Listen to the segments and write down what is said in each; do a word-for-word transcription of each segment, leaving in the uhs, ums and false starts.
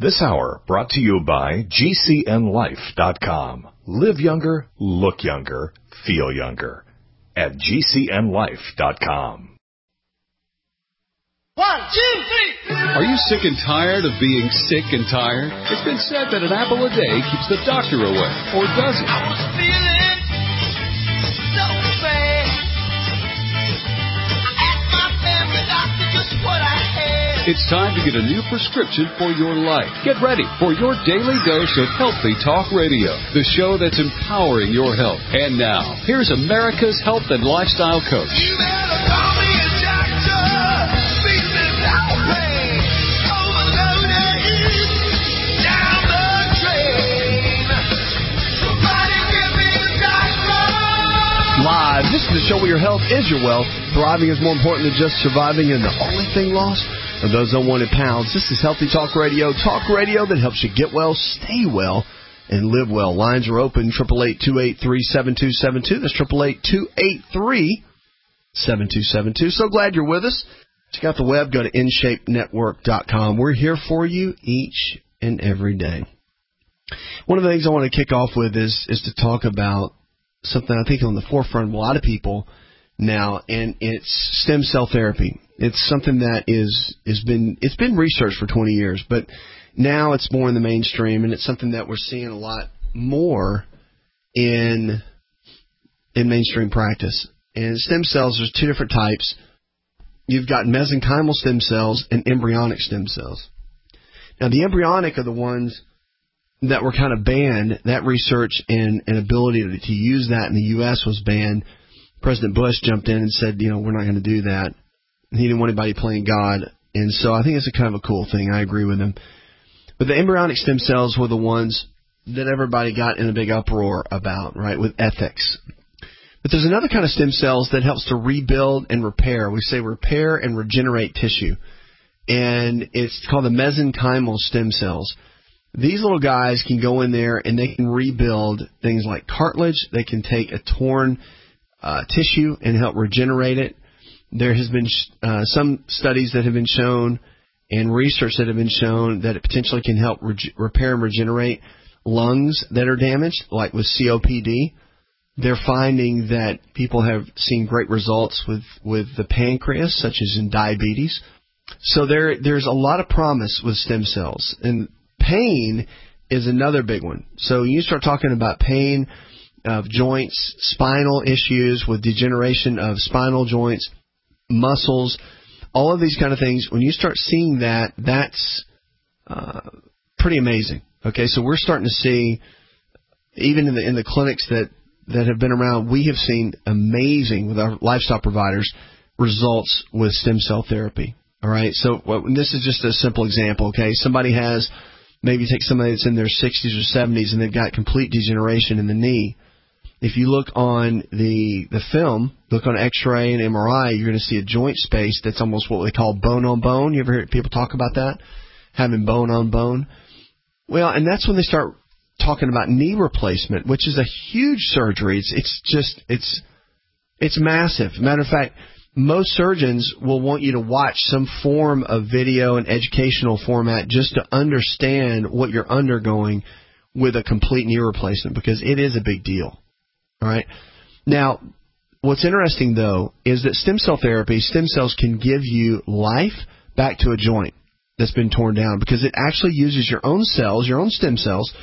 This hour brought to you by G C N life dot com. Live younger, look younger, feel younger at G C N life dot com. One, two, three. Are you sick and tired of being sick and tired? It's been said that an apple a day keeps the doctor away, or does it? I was feeling so bad. I asked my family doctor just what I had. It's time to get a new prescription for your life. Get ready for your daily dose of Healthy Talk Radio, the show that's empowering your health. And now, here's America's health and lifestyle coach. You better call me a doctor. Beat this out pain. Overloaded. Down the drain. Somebody give me a doctor. Live. This is the show where your health is your wealth. Thriving is more important than just surviving, and the only thing lost are those unwanted pounds. This is Healthy Talk Radio. Talk radio that helps you get well, stay well, and live well. Lines are open, eight eight eight, two eight three, seven two seven two. That's eight eight eight, two eight three, seven two seven two. So glad you're with us. Check out the web. Go to in shape network dot com. We're here for you each and every day. One of the things I want to kick off with is, is to talk about something I think on the forefront of a lot of people now, and it's stem cell therapy. It's something that is is been it's been researched for twenty years, but now it's more in the mainstream, and it's something that we're seeing a lot more in in mainstream practice. And stem cells, there's two different types. You've got mesenchymal stem cells and embryonic stem cells. Now, the embryonic are the ones that were kind of banned. That research and, and ability to, to use that in the U S was banned. President Bush jumped in and said, you know, we're not going to do that. He didn't want anybody playing God. And so I think it's a kind of a cool thing. I agree with him. But the embryonic stem cells were the ones that everybody got in a big uproar about, right, with ethics. But there's another kind of stem cells that helps to rebuild and repair. We say repair and regenerate tissue. And it's called the mesenchymal stem cells. These little guys can go in there and they can rebuild things like cartilage. They can take a torn uh, tissue and help regenerate it. There has been uh, some studies that have been shown and research that have been shown that it potentially can help re- repair and regenerate lungs that are damaged, like with C O P D. They're finding that people have seen great results with, with the pancreas, such as in diabetes. So there there's a lot of promise with stem cells. And pain is another big one. So you start talking about pain of joints, spinal issues with degeneration of spinal joints, muscles, all of these kind of things. When you start seeing that, that's uh, pretty amazing. Okay, so we're starting to see, even in the in the clinics that, that have been around, we have seen amazing, with our lifestyle providers, results with stem cell therapy. All right, so well, this is just a simple example. Okay, somebody has, maybe take somebody that's in their sixties or seventies and they've got complete degeneration in the knee. If you look on the the film, look on X-ray and M R I, you're going to see a joint space that's almost what we call bone on bone. You ever hear people talk about that? Having bone on bone? Well, and that's when they start talking about knee replacement, which is a huge surgery. It's it's just, it's it's massive. Matter of fact, most surgeons will want you to watch some form of video and educational format just to understand what you're undergoing with a complete knee replacement, because it is a big deal. All right. Now, what's interesting, though, is that stem cell therapy, stem cells can give you life back to a joint that's been torn down, because it actually uses your own cells, your own stem cells,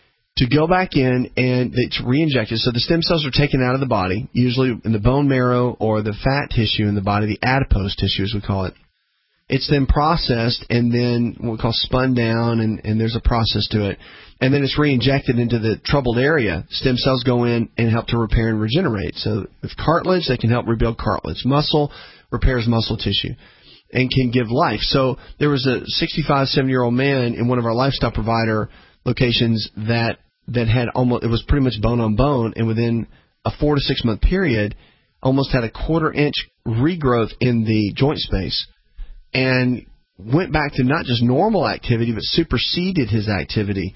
to go back in and it's re-injected. So the stem cells are taken out of the body, usually in the bone marrow or the fat tissue in the body, the adipose tissue as we call it. It's then processed and then what we call spun down, and, and there's a process to it. And then it's re-injected into the troubled area. Stem cells go in and help to repair and regenerate. So with cartilage, they can help rebuild cartilage. Muscle repairs muscle tissue and can give life. So there was a sixty-five, seventy-year-old man in one of our lifestyle provider locations that that had almost, it was pretty much bone on bone, and within a four to six month period, almost had a quarter inch regrowth in the joint space, and went back to not just normal activity, but superseded his activity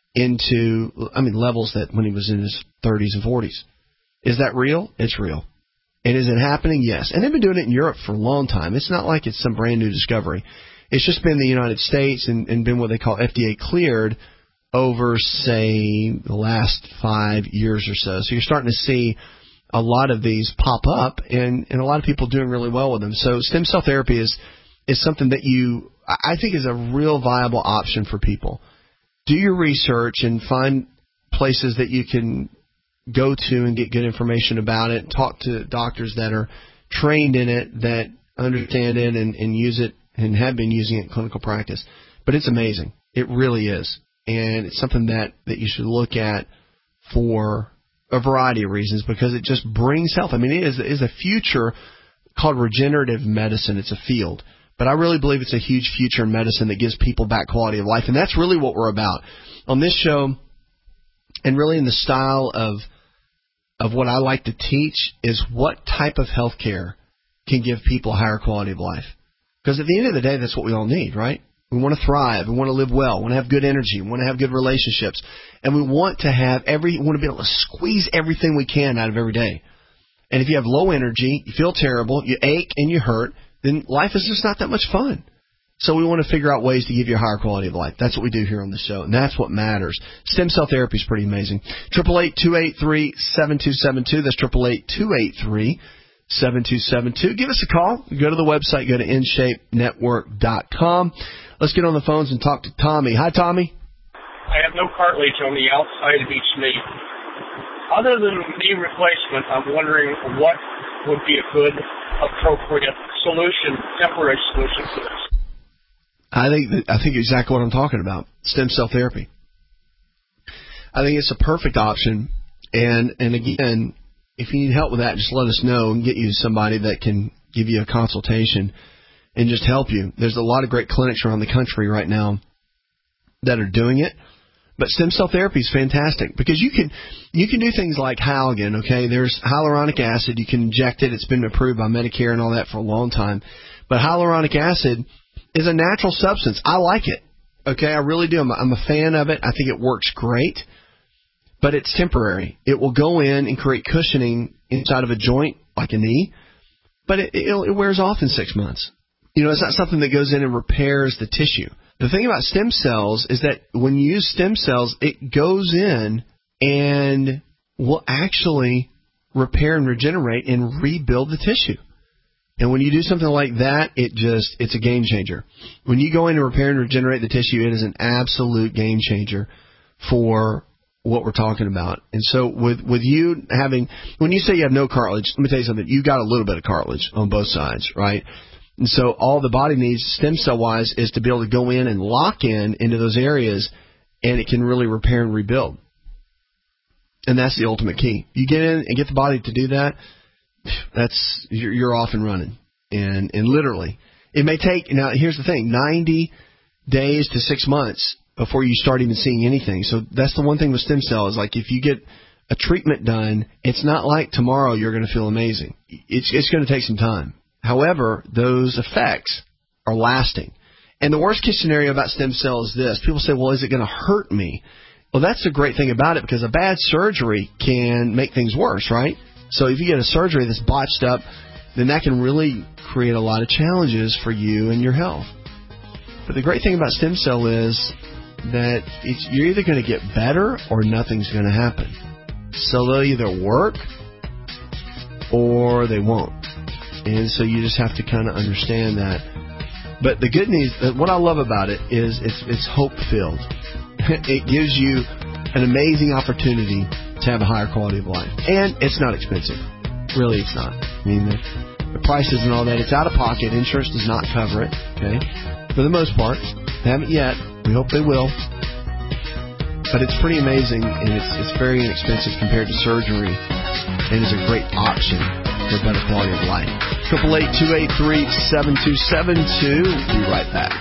into, I mean, levels that when he was in his thirties and forties. Is that real? It's real. And is it happening? Yes. And they've been doing it in Europe for a long time. It's not like it's some brand new discovery. It's just been the United States and, and been what they call F D A cleared over, say, the last five years or so. So you're starting to see a lot of these pop up, and, and a lot of people doing really well with them. So stem cell therapy is is something that you, I think, is a real viable option for people. Do your research and find places that you can go to and get good information about it. Talk to doctors that are trained in it, that understand it and, and use it and have been using it in clinical practice. But it's amazing. It really is. And it's something that, that you should look at for a variety of reasons, because it just brings health. I mean, it is, it is a future called regenerative medicine. It's a field. But I really believe it's a huge future in medicine that gives people back quality of life. And that's really what we're about on this show. And really in the style of of what I like to teach is what type of health care can give people a higher quality of life. Because at the end of the day, that's what we all need, right? We want to thrive. We want to live well. We want to have good energy. We want to have good relationships. And we want to have every, we want to be able to squeeze everything we can out of every day. And if you have low energy, you feel terrible, you ache and you hurt, then life is just not that much fun. So we want to figure out ways to give you a higher quality of life. That's what we do here on the show, and that's what matters. Stem cell therapy is pretty amazing. eight eight eight, two eight three, seven two seven two. That's eight eight eight, two eight three, seven two seven two. Give us a call. Go to the website. Go to in shape network dot com. Let's get on the phones and talk to Tommy. Hi, Tommy. I have no cartilage on the outside of each knee. Other than knee replacement, I'm wondering what would be a good, appropriate solution, temporary solution for this. I think that, I think exactly what I'm talking about, stem cell therapy. I think it's a perfect option, and and again, if you need help with that, just let us know and get you somebody that can give you a consultation and just help you. There's a lot of great clinics around the country right now that are doing it, but stem cell therapy is fantastic because you can you can do things like Halligan. Okay, there's hyaluronic acid. You can inject it. It's been approved by Medicare and all that for a long time, but hyaluronic acid is a natural substance. I like it. Okay, I really do. I'm a, I'm a fan of it. I think it works great, but it's temporary. It will go in and create cushioning inside of a joint, like a knee, but it, it, it wears off in six months. You know, it's not something that goes in and repairs the tissue. The thing about stem cells is that when you use stem cells, it goes in and will actually repair and regenerate and rebuild the tissue. And when you do something like that, it just, it's a game changer. When you go in and repair and regenerate the tissue, it is an absolute game changer for what we're talking about. And so with, with you having, when you say you have no cartilage, let me tell you something, you got a little bit of cartilage on both sides, right? And so all the body needs, stem cell wise, is to be able to go in and lock in into those areas, and it can really repair and rebuild. And that's the ultimate key. You get in and get the body to do that, that's you're, you're off and running, and and literally, it may take. Now, here's the thing: ninety days to six months before you start even seeing anything. So that's the one thing with stem cells. Like if you get a treatment done, it's not like tomorrow you're going to feel amazing. It's it's going to take some time. However, those effects are lasting. And the worst case scenario about stem cells is this: people say, "Well, is it going to hurt me?" Well, that's the great thing about it, because a bad surgery can make things worse, right? So if you get a surgery that's botched up, then that can really create a lot of challenges for you and your health. But the great thing about stem cell is that it's, you're either going to get better or nothing's going to happen. So they'll either work or they won't. And so you just have to kind of understand that. But the good news, what I love about it is it's, it's hope-filled. It gives you an amazing opportunity to have a higher quality of life. And it's not expensive. Really, it's not. I mean, the, the prices and all that, it's out of pocket. Insurance does not cover it, okay? For the most part. They haven't yet. We hope they will. But it's pretty amazing, and it's it's very inexpensive compared to surgery, and it's a great option for a better quality of life. eight eight eight, two eight three, seven two seven two. Be right back.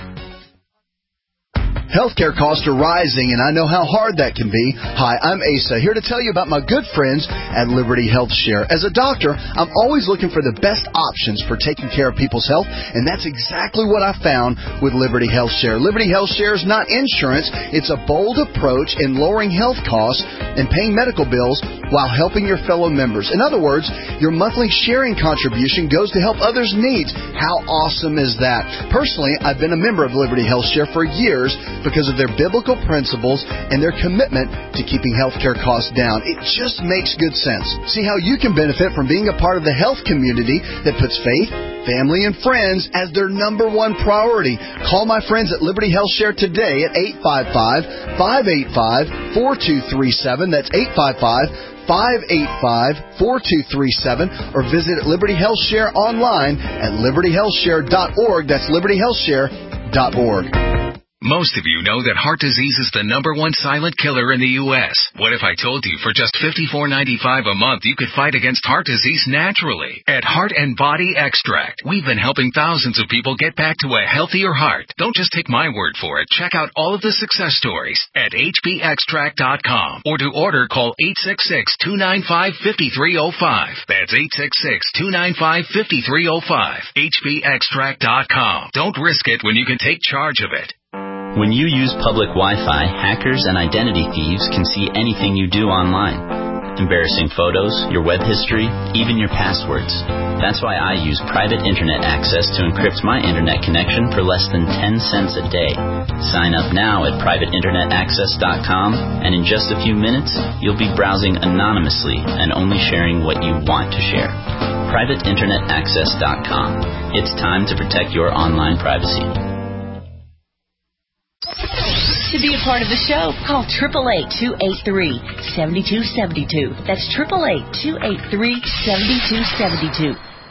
Healthcare costs are rising, and I know how hard that can be. Hi, I'm Asa, here to tell you about my good friends at Liberty Health Share. As a doctor, I'm always looking for the best options for taking care of people's health, and that's exactly what I found with Liberty Health Share. Liberty Health Share is not insurance. It's a bold approach in lowering health costs and paying medical bills while helping your fellow members. In other words, your monthly sharing contribution goes to help others' needs. How awesome is that? Personally, I've been a member of Liberty Health Share for years because of their biblical principles and their commitment to keeping healthcare costs down. It just makes good sense. See how you can benefit from being a part of the health community that puts faith, family, and friends as their number one priority. Call my friends at Liberty Health Share today at eight five five, five eight five, four two three seven. That's eight five five, five eight five, four two three seven. Or visit Liberty Health Share online at liberty health share dot org. That's liberty health share dot org. Most of you know that heart disease is the number one silent killer in the U S What if I told you for just fifty-four ninety-five a month you could fight against heart disease naturally? At Heart and Body Extract, we've been helping thousands of people get back to a healthier heart. Don't just take my word for it. Check out all of the success stories at h b extract dot com, or to order, call eight six six, two nine five, five three zero five. That's eight six six, two nine five, five three zero five. h b extract dot com. Don't risk it when you can take charge of it. When you use public Wi-Fi, hackers and identity thieves can see anything you do online. Embarrassing photos, your web history, even your passwords. That's why I use private internet access to encrypt my internet connection for less than ten cents a day. Sign up now at private internet access dot com, and in just a few minutes, you'll be browsing anonymously and only sharing what you want to share. private internet access dot com. It's time to protect your online privacy. To be a part of the show, call eight eight eight, two eight three, seven two seven two. That's eight eight eight, two eight three, seven two seven two.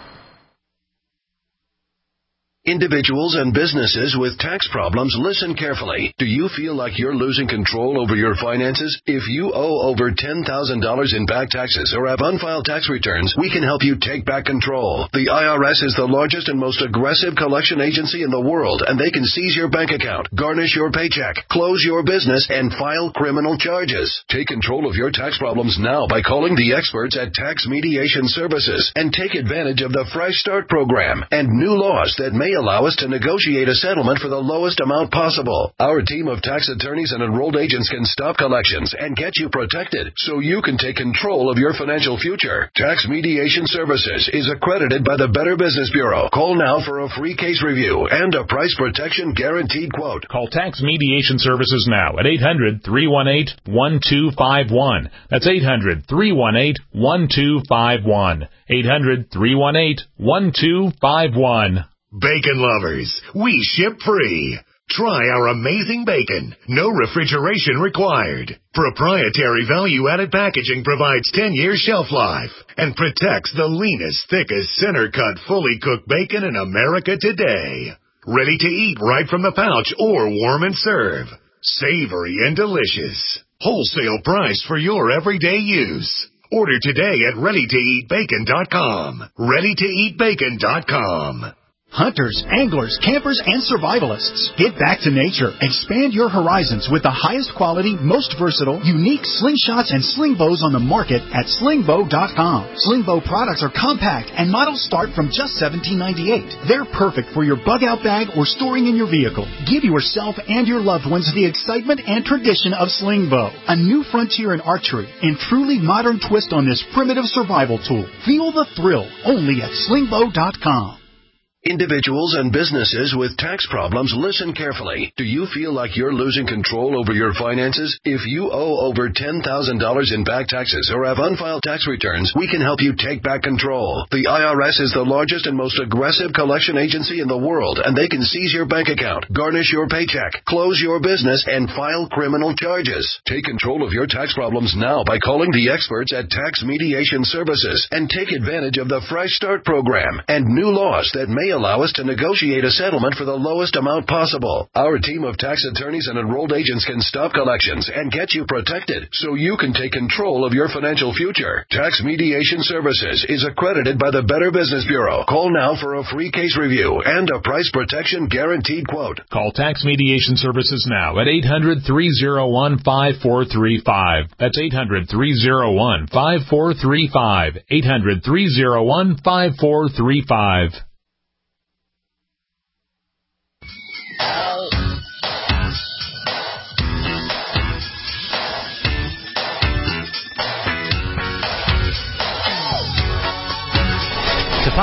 Individuals and businesses with tax problems, listen carefully. Do you feel like you're losing control over your finances? If you owe over ten thousand dollars in back taxes or have unfiled tax returns, we can help you take back control. The I R S is the largest and most aggressive collection agency in the world, and they can seize your bank account, garnish your paycheck, close your business, and file criminal charges. Take control of your tax problems now by calling the experts at Tax Mediation Services and take advantage of the Fresh Start program and new laws that may allow us to negotiate a settlement for the lowest amount possible. Our team of tax attorneys and enrolled agents can stop collections and get you protected so you can take control of your financial future. Tax Mediation Services is accredited by the Better Business Bureau. Call now for a free case review and a price protection guaranteed quote. Call Tax Mediation Services now at eight hundred, three one eight, one two five one. That's eight hundred, three one eight, one two five one. eight hundred, three one eight, one two five one. Bacon lovers, we ship free. Try our amazing bacon. No refrigeration required. Proprietary value-added packaging provides ten years shelf life and protects the leanest, thickest, center-cut, fully cooked bacon in America today. Ready to eat right from the pouch or warm and serve. Savory and delicious. Wholesale price for your everyday use. Order today at ready to eat bacon dot com. ready to eat bacon dot com. Hunters, anglers, campers, and survivalists. Get back to nature. Expand your horizons with the highest quality, most versatile, unique slingshots and sling bows on the market at sling bow dot com. Sling bow products are compact and models start from just seventeen ninety-eight. They're perfect for your bug-out bag or storing in your vehicle. Give yourself and your loved ones the excitement and tradition of sling bow. A new frontier in archery and truly modern twist on this primitive survival tool. Feel the thrill only at sling bow dot com. Individuals and businesses with tax problems, listen carefully. Do you feel like you're losing control over your finances? If you owe over ten thousand dollars in back taxes or have unfiled tax returns, we can help you take back control. The I R S is the largest and most aggressive collection agency in the world, and they can seize your bank account, garnish your paycheck, close your business, and file criminal charges. Take control of your tax problems now by calling the experts at Tax Mediation Services and take advantage of the Fresh Start program and new laws that may allow us to negotiate a settlement for the lowest amount possible. Our team of tax attorneys and enrolled agents can stop collections and get you protected so you can take control of your financial future. Tax Mediation Services is accredited by the Better Business Bureau. Call now for a free case review and a price protection guaranteed quote. Call Tax Mediation Services now at eight hundred, three oh one, five four three five. That's eight hundred, three oh one, five four three five. eight hundred, three oh one, five four three five.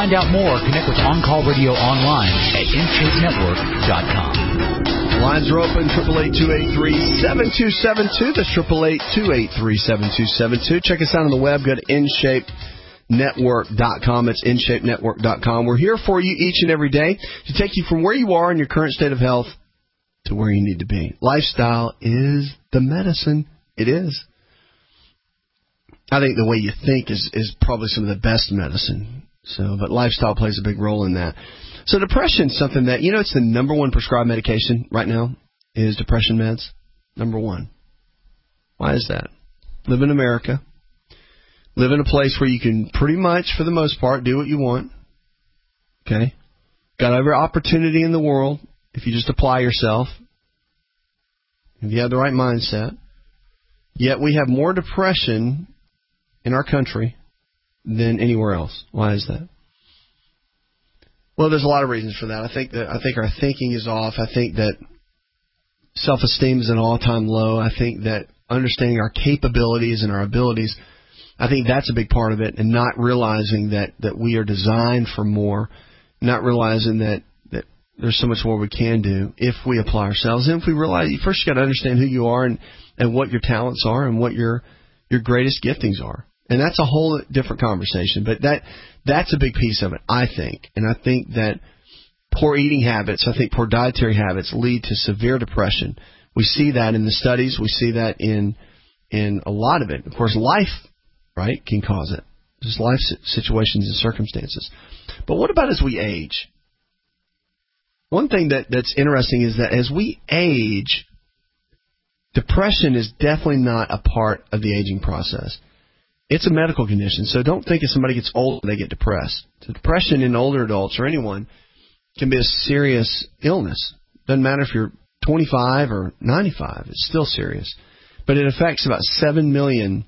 find out more, connect with On Call Radio online at in shape network dot com. Lines are open, eight eight eight, two eight three, seven two seven two. That's eight eight eight, two eight three, seven two seven two. Check us out on the web. Go to in shape network dot com. It's in shape network dot com. We're here for you each and every day to take you from where you are in your current state of health to where you need to be. Lifestyle is the medicine. It is. I think the way you think is, is probably some of the best medicine. So, but lifestyle plays a big role in that. So depression is something that, you know, it's the number one prescribed medication right now is depression meds. Number one. Why is that? Live in America. Live in a place where you can pretty much, for the most part, do what you want. Okay? Got every opportunity in the world if you just apply yourself. If you have the right mindset. Yet we have more depression in our country than anywhere else. Why is that? Well, there's a lot of reasons for that. I think that I think our thinking is off. I think that self-esteem is at an all-time low. I think that understanding our capabilities and our abilities, I think that's a big part of it, and not realizing that, that we are designed for more, not realizing that, that there's so much more we can do if we apply ourselves. And if we realize, you first got to understand who you are and, and what your talents are and what your your greatest giftings are. And that's a whole different conversation. But that that's a big piece of it, I think. And I think that poor eating habits, I think poor dietary habits lead to severe depression. We see that in the studies. We see that in in a lot of it. Of course, life, right, can cause it. Just life situations and circumstances. But what about as we age? One thing that, that's interesting is that as we age, depression is definitely not a part of the aging process. It's a medical condition, so don't think if somebody gets old, they get depressed. So depression in older adults or anyone can be a serious illness. Doesn't matter if you're twenty-five or ninety-five, it's still serious. But it affects about seven million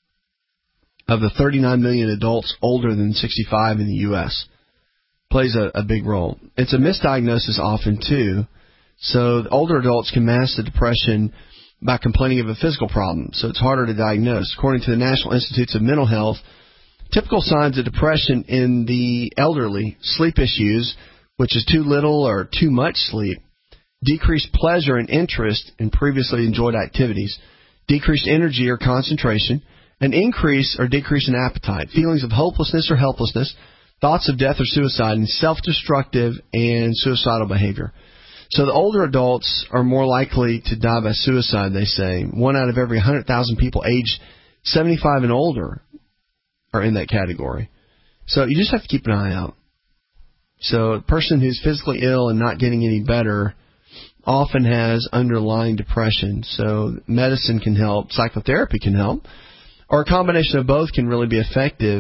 of the thirty-nine million adults older than sixty-five in the U S Plays a, a big role. It's a misdiagnosis often, too. So the older adults can mask the depression by complaining of a physical problem, so it's harder to diagnose. According to the National Institutes of Mental Health, typical signs of depression in the elderly: sleep issues, which is too little or too much sleep, decreased pleasure and interest in previously enjoyed activities, decreased energy or concentration, an increase or decrease in appetite, feelings of hopelessness or helplessness, thoughts of death or suicide, and self-destructive and suicidal behavior. So the older adults are more likely to die by suicide, they say. One out of every one hundred thousand people aged seventy-five and older are in that category. So you just have to keep an eye out. So a person who's physically ill and not getting any better often has underlying depression. So medicine can help, psychotherapy can help, or a combination of both can really be effective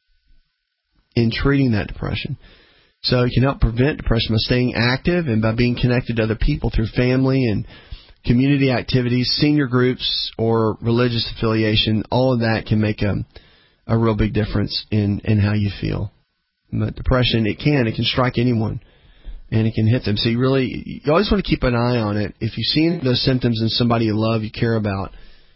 in treating that depression. So it can help prevent depression by staying active and by being connected to other people through family and community activities, senior groups, or religious affiliation. All of that can make a, a real big difference in, in how you feel. But depression, it can. It can strike anyone, and it can hit them. So you really, you always want to keep an eye on it. If you see those symptoms in somebody you love, you care about,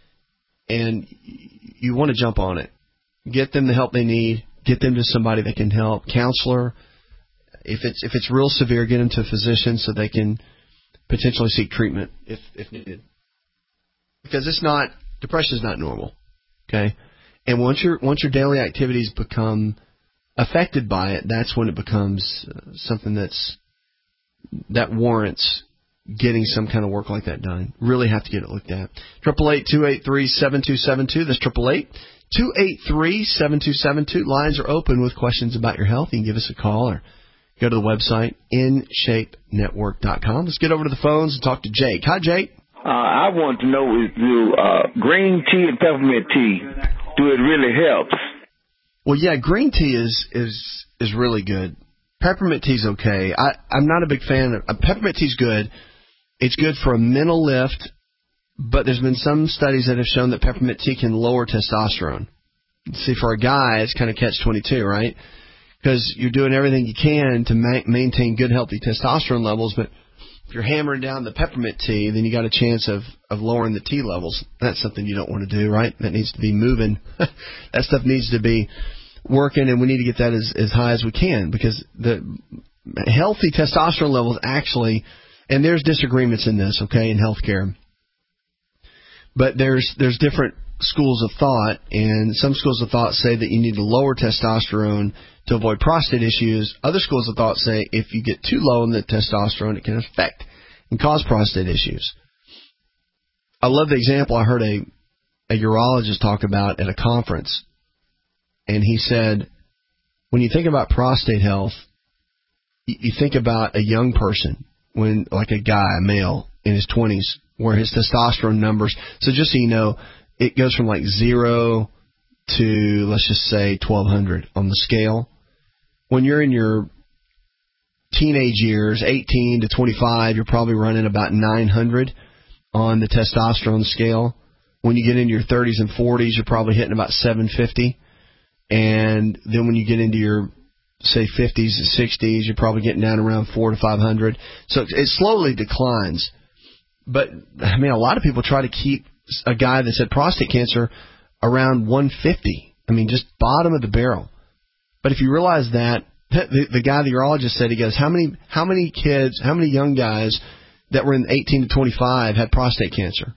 and you want to jump on it, get them the help they need, get them to somebody that can help, counselor. If it's if it's real severe, get them to a physician so they can potentially seek treatment if if needed. Because it's not, depression is not normal, okay? And once your once your daily activities become affected by it, that's when it becomes uh, something that's that warrants getting some kind of work like that done. Really have to get it looked at. Triple eight two eight three seven two seven two. That's triple eight two eight three seven two seven two. Lines are open with questions about your health. You can give us a call or go to the website, in shape network dot com. Let's get over to the phones and talk to Jake. Hi, Jake. Uh, I want to know if do uh, green tea and peppermint tea, do it really help? Well, yeah, green tea is is is really good. Peppermint tea's okay. I, I'm not a big fan of uh, peppermint tea's good. It's good for a mental lift, but there's been some studies that have shown that peppermint tea can lower testosterone. See, for a guy, it's kind of catch twenty-two, right? Because you're doing everything you can to ma- maintain good, healthy testosterone levels, but if you're hammering down the peppermint tea, then you got a chance of, of lowering the T levels. That's something you don't want to do, right? That needs to be moving. That stuff needs to be working, and we need to get that as, as high as we can, because the healthy testosterone levels actually, and there's disagreements in this, okay, in healthcare, but there's there's different schools of thought, and some schools of thought say that you need to lower testosterone to avoid prostate issues. Other schools of thought say if you get too low in the testosterone, it can affect and cause prostate issues. I love the example I heard a, a urologist talk about at a conference. And he said, when you think about prostate health, you, you think about a young person, when like a guy, a male in his twenties, where his testosterone numbers, so just so you know, it goes from like zero to, let's just say, twelve hundred on the scale. When you're in your teenage years, eighteen to twenty-five, you're probably running about nine hundred on the testosterone scale. When you get into your thirties and forties, you're probably hitting about seven fifty. And then when you get into your, say, fifties and sixties, you're probably getting down around four to five hundred. So it slowly declines. But, I mean, a lot of people try to keep a guy that's had prostate cancer around one fifty. I mean, just bottom of the barrel. But if you realize that, the, the guy, the urologist said, he goes, how many how many kids, how many young guys that were in eighteen to twenty-five had prostate cancer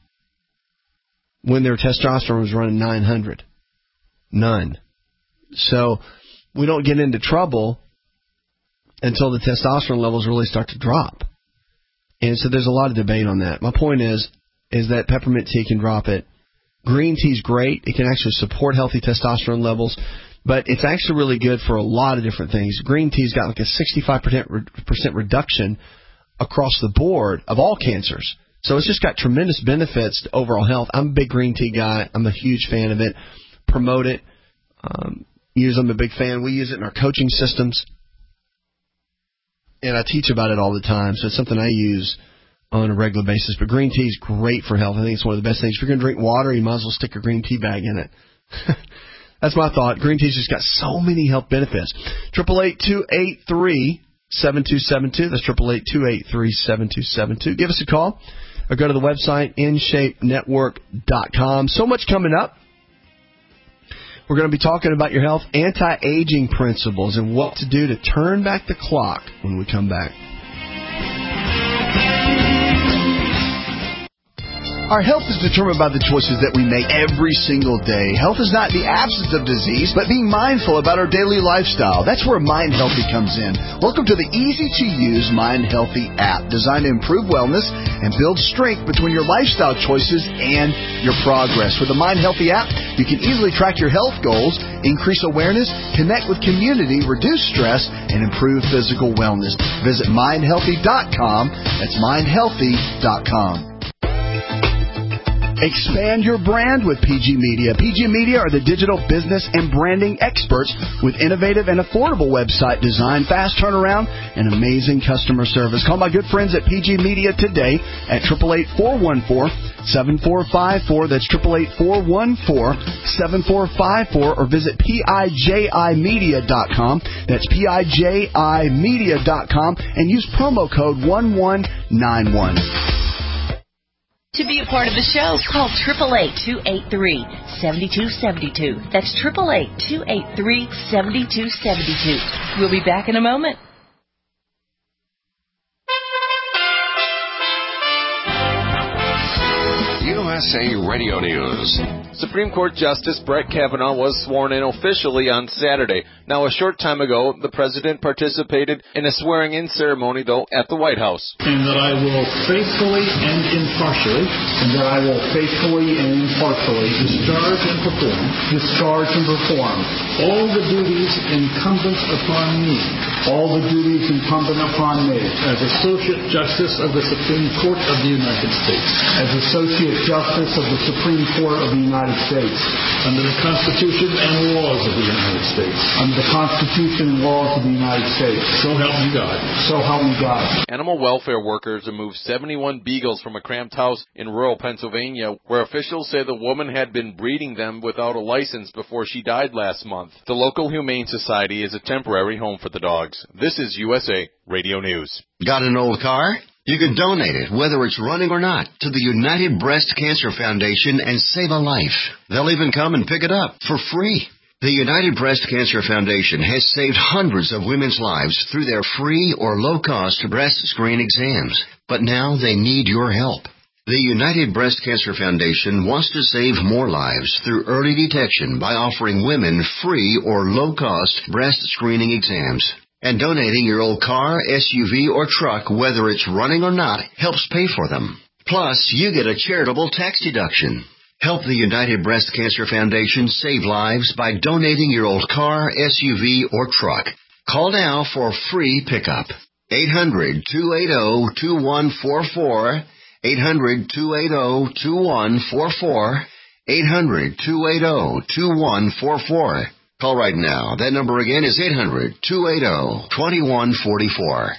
when their testosterone was running nine hundred? None. So we don't get into trouble until the testosterone levels really start to drop. And so there's a lot of debate on that. My point is, is that peppermint tea can drop it. Green tea is great. It can actually support healthy testosterone levels, but it's actually really good for a lot of different things. Green tea's got like a sixty-five percent reduction across the board of all cancers. So it's just got tremendous benefits to overall health. I'm a big green tea guy. I'm a huge fan of it. Promote it. Um, use I'm a big fan. We use it in our coaching systems. And I teach about it all the time, so it's something I use on a regular basis. But green tea is great for health. I think it's one of the best things. If you're going to drink water, you might as well stick a green tea bag in it. That's my thought. Green tea's just got so many health benefits. eight eight eight, two eight three, seven two seven two. That's eight eight eight, two eight three, seven two seven two. Give us a call or go to the website, in shape network dot com. So much coming up. We're going to be talking about your health, anti-aging principles, and what to do to turn back the clock when we come back. Our health is determined by the choices that we make every single day. Health is not the absence of disease, but being mindful about our daily lifestyle. That's where Mind Healthy comes in. Welcome to the easy-to-use Mind Healthy app, designed to improve wellness and build strength between your lifestyle choices and your progress. With the Mind Healthy app, you can easily track your health goals, increase awareness, connect with community, reduce stress, and improve physical wellness. Visit mind healthy dot com. That's mind healthy dot com. Expand your brand with P G Media. P G Media are the digital business and branding experts with innovative and affordable website design, fast turnaround, and amazing customer service. Call my good friends at P G Media today at eight eight eight, four one four, seven four five four. That's eight eight eight, four one four, seven four five four, or visit P I J I media dot com. That's P I J I media dot com and use promo code one one nine one. To be a part of the show, call eight eight eight, two eight three, seven two seven two. That's eight eight eight, two eight three, seven two seven two. We'll be back in a moment. U S A Radio News. Supreme Court Justice Brett Kavanaugh was sworn in officially on Saturday. Now, a short time ago, the president participated in a swearing-in ceremony, though, at the White House. And that I will faithfully and impartially, and that I will faithfully and impartially discharge and perform, discharge and perform all the duties incumbent upon me, all the duties incumbent upon me as Associate Justice of the Supreme Court of the United States, as Associate Justice of the Supreme Court of the United States, under the Constitution and laws of the United States, under the Constitution and laws of the United States. So help me God. So help me God. Animal welfare workers removed seventy-one beagles from a cramped house in rural Pennsylvania, where officials say the woman had been breeding them without a license before she died last month. The local Humane Society is a temporary home for the dogs. This is U S A Radio News. Got an old car? You can donate it, whether it's running or not, to the United Breast Cancer Foundation and save a life. They'll even come and pick it up for free. The United Breast Cancer Foundation has saved hundreds of women's lives through their free or low-cost breast screen exams, but now they need your help. The United Breast Cancer Foundation wants to save more lives through early detection by offering women free or low-cost breast screening exams. And donating your old car, S U V, or truck, whether it's running or not, helps pay for them. Plus, you get a charitable tax deduction. Help the United Breast Cancer Foundation save lives by donating your old car, S U V, or truck. Call now for free pickup. eight hundred, two eight zero, two one four four. eight hundred, two eight zero, two one four four. eight hundred, two eight zero, two one four four. Call right now. That number again is eight hundred, two eight zero, two one four four.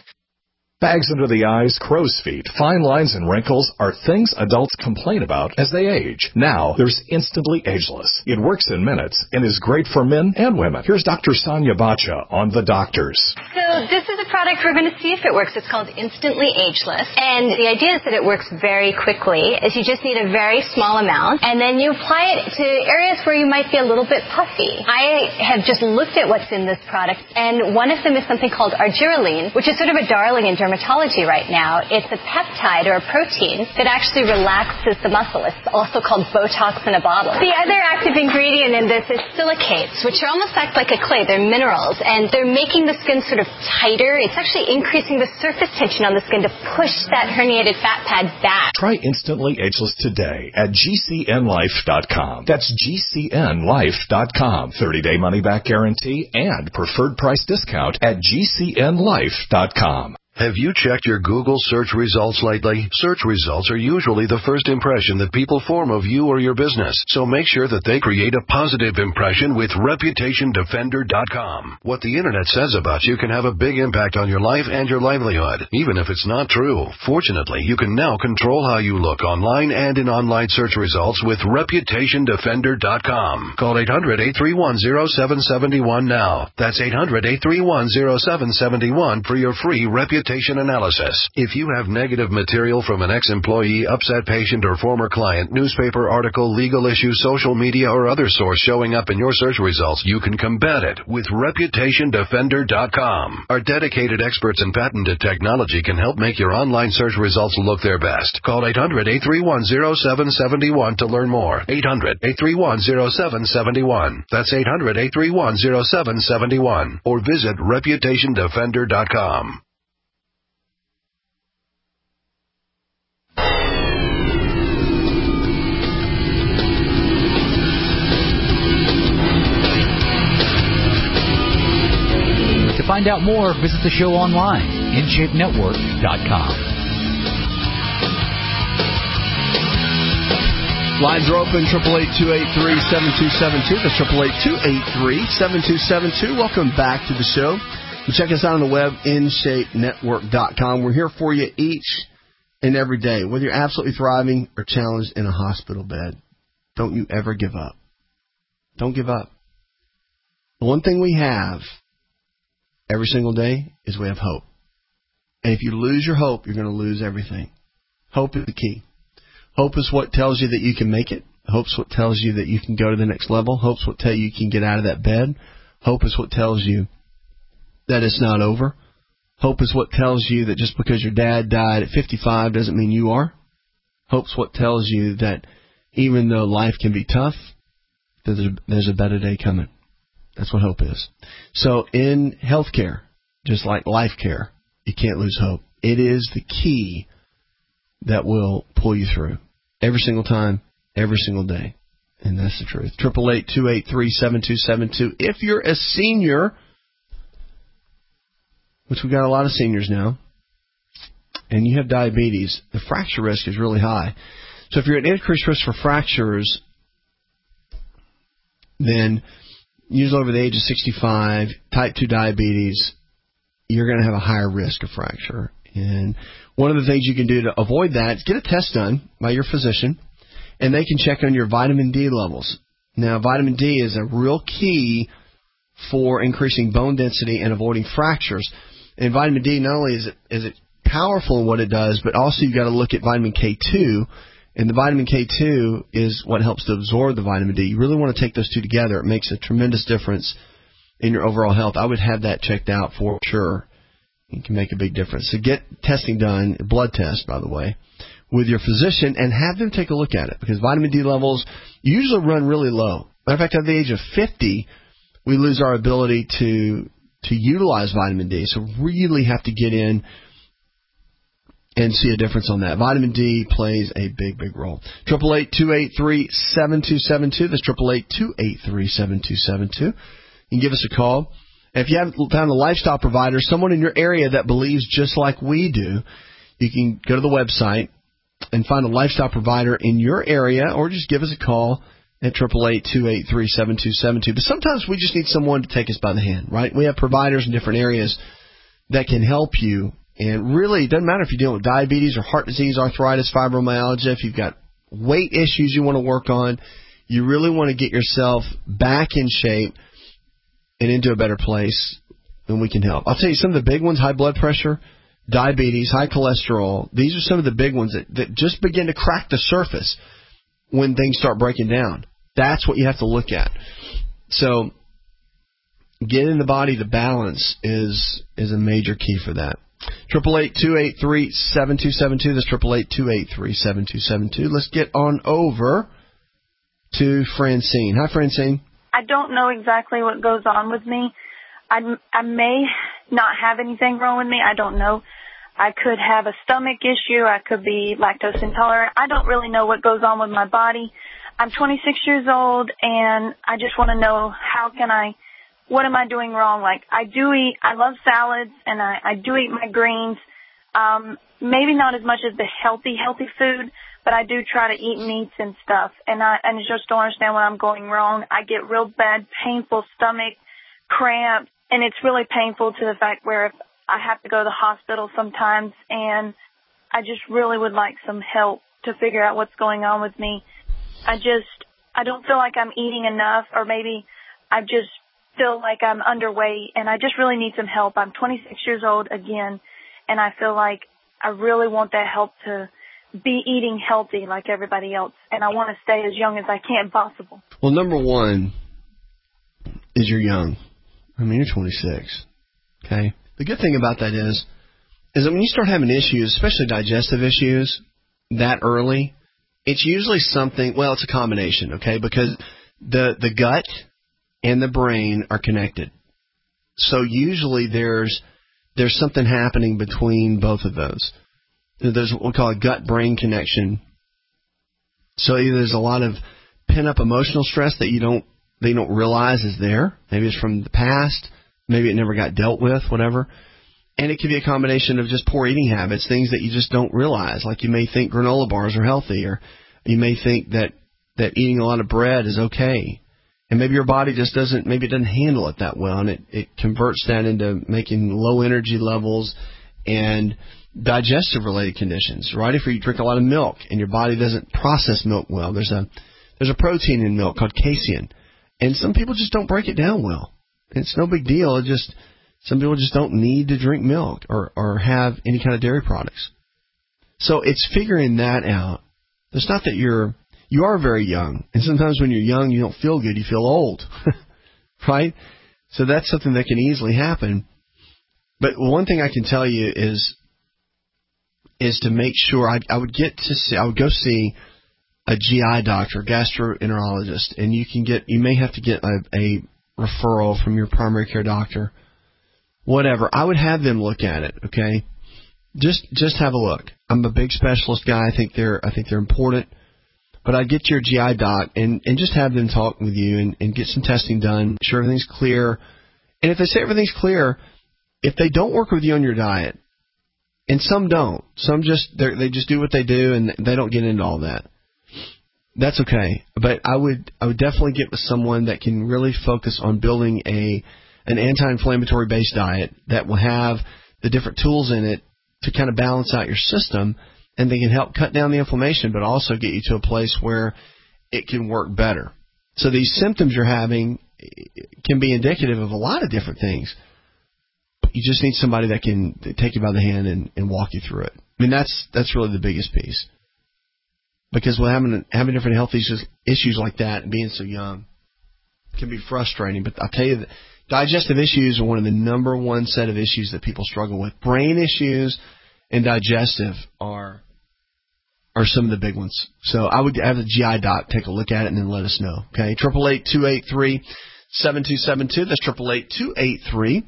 Bags under the eyes, crow's feet, fine lines, and wrinkles are things adults complain about as they age. Now, there's Instantly Ageless. It works in minutes and is great for men and women. Here's Doctor Sonia Bacha on The Doctors. So this is a product we're going to see if it works. It's called Instantly Ageless. And the idea is that it works very quickly, is you just need a very small amount, and then you apply it to areas where you might be a little bit puffy. I have just looked at what's in this product, and one of them is something called argireline, which is sort of a darling in dermatology right now. It's a peptide or a protein that actually relaxes the muscle. It's also called Botox in a bottle. The other active ingredient in this is silicates, which are almost act like a clay. They're minerals, and they're making the skin sort of tighter. It's actually increasing the surface tension on the skin to push that herniated fat pad back. Try Instantly Ageless today at G C N life dot com. That's G C N life dot com. thirty-day money-back guarantee and preferred price discount at G C N life dot com. Have you checked your Google search results lately? Search results are usually the first impression that people form of you or your business, so make sure that they create a positive impression with reputation defender dot com. What the Internet says about you can have a big impact on your life and your livelihood, even if it's not true. Fortunately, you can now control how you look online and in online search results with reputation defender dot com. Call eight hundred, eight three one, zero seven seven one now. That's eight hundred, eight three one, zero seven seven one for your free reputation analysis. If you have negative material from an ex-employee, upset patient, or former client, newspaper article, legal issue, social media, or other source showing up in your search results, you can combat it with reputation defender dot com. Our dedicated experts in patented technology can help make your online search results look their best. Call eight hundred, eight three one, zero seven seven one to learn more. eight hundred, eight three one, zero seven seven one. That's eight hundred, eight three one, zero seven seven one. Or visit reputation defender dot com. To find out more, visit the show online, in shape network dot com. Lines are open, eight eight eight, two eight three, seven two seven two. That's eight eight eight, two eight three, seven two seven two. Welcome back to the show. You check us out on the web, in shape network dot com. We're here for you each and every day. Whether you're absolutely thriving or challenged in a hospital bed, don't you ever give up. Don't give up. The one thing we have every single day is we have hope. And if you lose your hope, you're going to lose everything. Hope is the key. Hope is what tells you that you can make it. Hope is what tells you that you can go to the next level. Hope is what tells you you can get out of that bed. Hope is what tells you that it's not over. Hope is what tells you that just because your dad died at fifty-five doesn't mean you are. Hope is what tells you that even though life can be tough, there's a, there's a better day coming. That's what hope is. So in healthcare, just like life care, you can't lose hope. It is the key that will pull you through every single time, every single day. And that's the truth. eight eight eight, two eight three, seven two seven two. If you're a senior, which we've got a lot of seniors now, and you have diabetes, the fracture risk is really high. So if you're at increased risk for fractures, then usually over the age of sixty-five, type two diabetes, you're going to have a higher risk of fracture. And one of the things you can do to avoid that is get a test done by your physician, and they can check on your vitamin D levels. Now, vitamin D is a real key for increasing bone density and avoiding fractures. And vitamin D, not only is it, is it powerful in what it does, but also you've got to look at vitamin K two And the vitamin K two is what helps to absorb the vitamin D. You really want to take those two together. It makes a tremendous difference in your overall health. I would have that checked out for sure. It can make a big difference. So get testing done, a blood test, by the way, with your physician, and have them take a look at it, because vitamin D levels usually run really low. Matter of fact, at the age of fifty, we lose our ability to to utilize vitamin D. So really have to get in and see a difference on that. Vitamin D plays a big, big role. eight eight eight, two eight three, seven two seven two. That's eight eight eight, two eight three, seven two seven two. You can give us a call. And if you haven't found a lifestyle provider, someone in your area that believes just like we do, you can go to the website and find a lifestyle provider in your area, or just give us a call at eight eight eight, two eight three, seven two seven two. But sometimes we just need someone to take us by the hand, right? We have providers in different areas that can help you. And really, it doesn't matter if you're dealing with diabetes or heart disease, arthritis, fibromyalgia, if you've got weight issues you want to work on, you really want to get yourself back in shape and into a better place, and we can help. I'll tell you, some of the big ones, high blood pressure, diabetes, high cholesterol, these are some of the big ones that, that just begin to crack the surface when things start breaking down. That's what you have to look at. So getting the body to balance is is a major key for that. eight eight eight, two eight three, seven two seven two. That's eight eight eight, two eight three, seven two seven two. Let's get on over to Francine. Hi, Francine. I don't know exactly what goes on with me. I, I may not have anything wrong with me. I don't know. I could have a stomach issue. I could be lactose intolerant. I don't really know what goes on with my body. I'm twenty-six years old, and I just want to know, how can I, what am I doing wrong? Like, I do eat, I love salads, and I, I do eat my greens. Um, maybe not as much as the healthy, healthy food, but I do try to eat meats and stuff. And I, and I just don't understand what I'm going wrong. I get real bad, painful stomach cramp, and it's really painful to the fact where if I have to go to the hospital sometimes, and I just really would like some help to figure out what's going on with me. I just, I don't feel like I'm eating enough, or maybe I just feel like I'm underweight, and I just really need some help. I'm twenty-six years old again, and I feel like I really want that help to be eating healthy like everybody else, and I want to stay as young as I can possible. Well, number one is you're young. I mean, you're twenty-six, okay? The good thing about that is, is that when you start having issues, especially digestive issues, that early, it's usually something, well, it's a combination, okay? Because the the gut and the brain are connected. So usually there's there's something happening between both of those. There's what we call a gut-brain connection. So either there's a lot of pent-up emotional stress that you don't they don't realize is there. Maybe it's from the past. Maybe it never got dealt with, whatever. And it could be a combination of just poor eating habits, things that you just don't realize. Like you may think granola bars are healthy, or you may think that, that eating a lot of bread is okay. And maybe your body just doesn't, maybe it doesn't handle it that well, and it, it converts that into making low energy levels and digestive-related conditions, right? If you drink a lot of milk and your body doesn't process milk well, there's a there's a protein in milk called casein, and some people just don't break it down well. It's no big deal. It just some people just don't need to drink milk or, or have any kind of dairy products. So it's figuring that out. It's not that you're you are very young, and sometimes when you're young, you don't feel good. You feel old, right? So that's something that can easily happen. But one thing I can tell you is is to make sure I, I would get to see I would go see a G I doctor, gastroenterologist, and you can get you may have to get a, a referral from your primary care doctor, whatever. I would have them look at it, okay? Just just have a look. I'm a big specialist guy. I think they're I think they're important. But I'd get your G I doc and, and just have them talk with you and, and get some testing done, make sure everything's clear. And if they say everything's clear, if they don't work with you on your diet, and some don't, some just they just do what they do and they don't get into all that, that's okay. But I would I would definitely get with someone that can really focus on building a an anti-inflammatory based diet that will have the different tools in it to kind of balance out your system, and they can help cut down the inflammation, but also get you to a place where it can work better. So these symptoms you're having can be indicative of a lot of different things. You just need somebody that can take you by the hand and, and walk you through it. I mean, that's that's really the biggest piece. because we're having having different health issues, issues like that and being so young can be frustrating. But I'll tell you that digestive issues are one of the number one set of issues that people struggle with. Brain issues and digestive are are some of the big ones. So I would have the G I doc take a look at it and then let us know. Okay, triple eight two eight three seven two seven two. That's triple eight two eight three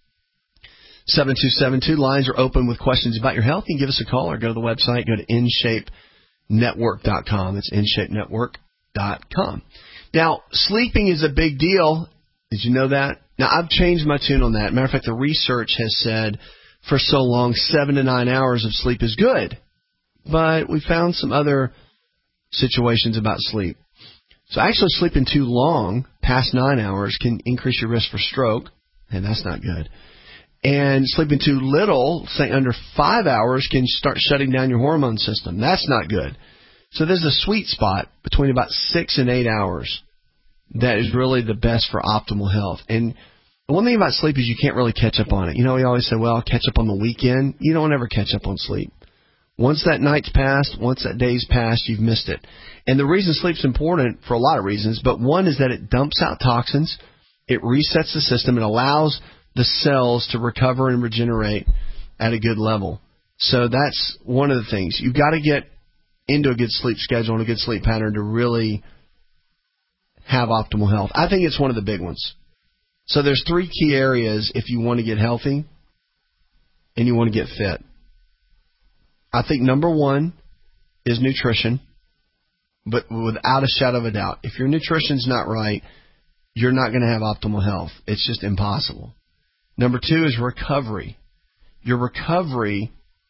seven two seven two. Lines are open with questions about your health. You can give us a call or go to the website. Go to in shape network dot com. It's in shape network dot com. Now, sleeping is a big deal. Did you know that? Now, I've changed my tune on that. Matter of fact, the research has said for so long, seven to nine hours of sleep is good. But we found some other situations about sleep. So actually sleeping too long, past nine hours, can increase your risk for stroke, and that's not good. And sleeping too little, say under five hours, can start shutting down your hormone system. That's not good. So there's a sweet spot between about six and eight hours that is really the best for optimal health. And the one thing about sleep is you can't really catch up on it. You know, we always say, well, I'll catch up on the weekend. You don't ever catch up on sleep. Once that night's passed, once that day's passed, you've missed it. And the reason sleep's important for a lot of reasons, but one is that it dumps out toxins, it resets the system, it allows the cells to recover and regenerate at a good level. So that's one of the things. You've got to get into a good sleep schedule and a good sleep pattern to really have optimal health. I think it's one of the big ones. So there's three key areas if you want to get healthy and you want to get fit. I think number one is nutrition, but without a shadow of a doubt. If your nutrition's not right, you're not going to have optimal health. It's just impossible. Number two is recovery. Your recovery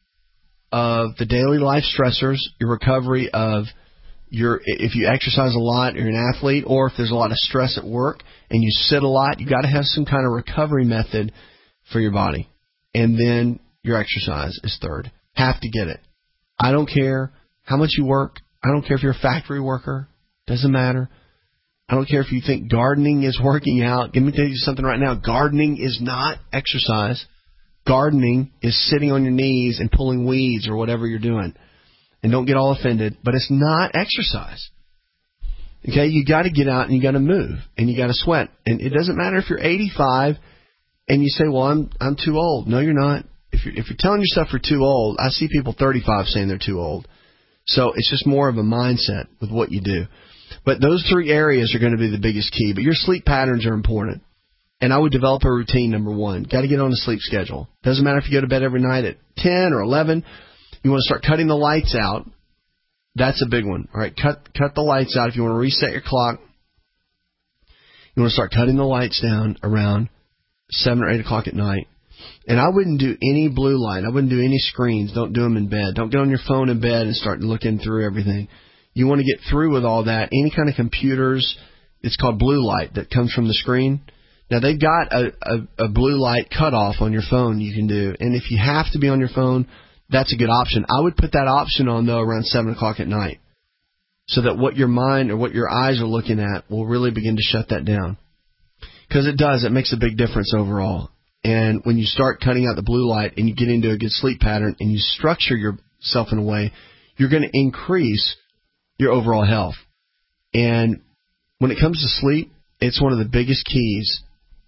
of the daily life stressors, your recovery of your, if you exercise a lot, you're an athlete, or if there's a lot of stress at work and you sit a lot, you've got to have some kind of recovery method for your body. And then your exercise is third. Have to get it. I don't care how much you work. I don't care if you're a factory worker. Doesn't matter. I don't care if you think gardening is working out. Let me tell you something right now. Gardening is not exercise. Gardening is sitting on your knees and pulling weeds or whatever you're doing. And don't get all offended, but it's not exercise. Okay, you got to get out and you got to move and you got to sweat. And it doesn't matter if you're eighty-five and you say, "Well, I'm I'm too old." No, you're not. If you're, if you're telling yourself you're too old, I see people thirty-five saying they're too old. So it's just more of a mindset with what you do. But those three areas are going to be the biggest key. But your sleep patterns are important. And I would develop a routine, number one. Got to get on a sleep schedule. Doesn't matter if you go to bed every night at ten or eleven. You want to start cutting the lights out. That's a big one. All right, cut cut the lights out. If you want to reset your clock, you want to start cutting the lights down around seven or eight o'clock at night. And I wouldn't do any blue light. I wouldn't do any screens. Don't do them in bed. Don't get on your phone in bed and start looking through everything. You want to get through with all that. Any kind of computers, it's called blue light that comes from the screen. Now, they've got a, a, a blue light cutoff on your phone you can do. And if you have to be on your phone, that's a good option. I would put that option on, though, around seven o'clock at night so that what your mind or what your eyes are looking at will really begin to shut that down. Because it does. It makes a big difference overall. And when you start cutting out the blue light and you get into a good sleep pattern and you structure yourself in a way, you're going to increase your overall health. And when it comes to sleep, it's one of the biggest keys.